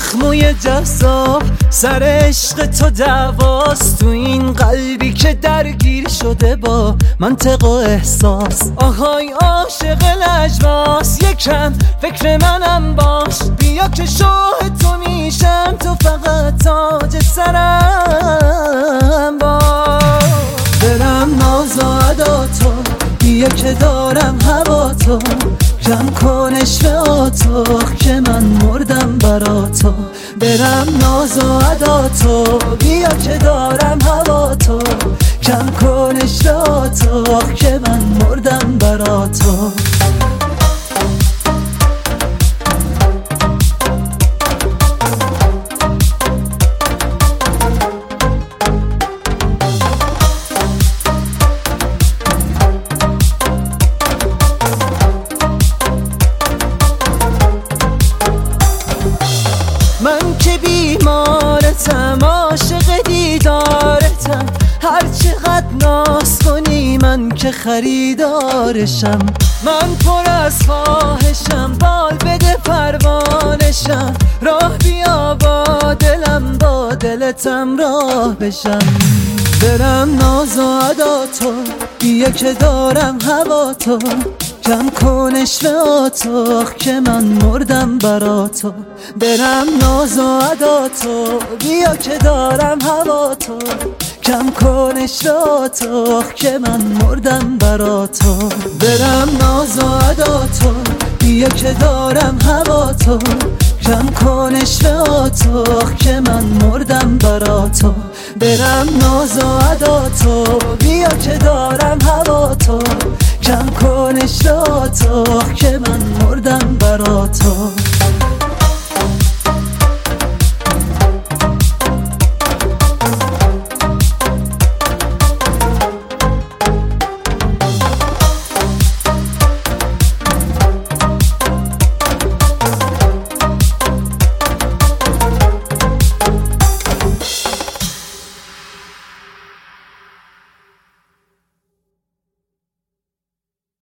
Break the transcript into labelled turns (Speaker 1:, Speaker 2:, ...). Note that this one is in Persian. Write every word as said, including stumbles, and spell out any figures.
Speaker 1: زخموی جذاب سر عشق تو دعواست، تو این قلبی که درگیر شده با منطق و احساس. آهای عاشق لجباس، یکم فکر منم باش، بیا که شاه تو میشم، تو فقط تاج سرم باش. دلم ناز و ادا تو، بیا که دارم هوا تو، کم کنش به آتاق که من مردم برا تو. برم ناز و ادا تو، بیا که دارم هوا تو، کم کنش به آتاق که من مردم برا تو. من که بیمارتم، عاشق دیدارتم، هر چقدر ناز کنی من که خریدارشم. من پر از خواهشم، بال بده پروانشم، راه بیا با دلم، با دلتم راه بشم. برم ناز و ادا تو، بیا که دارم هوا تو، کم کنش به آتاق که من مردم برا تو. برم ناز و ادا تو، بیا که دارم هوا تو، کم کنش به آتاق که من مردم برا تو. برم ناز و ادا تو، بیا که دارم هوا تو، کم کنش به آتاق که من مردم برا تو. برم ناز و ادا تو، بیا که دارم هوا تو، کم کنش به آتاق که من مردم برا تو.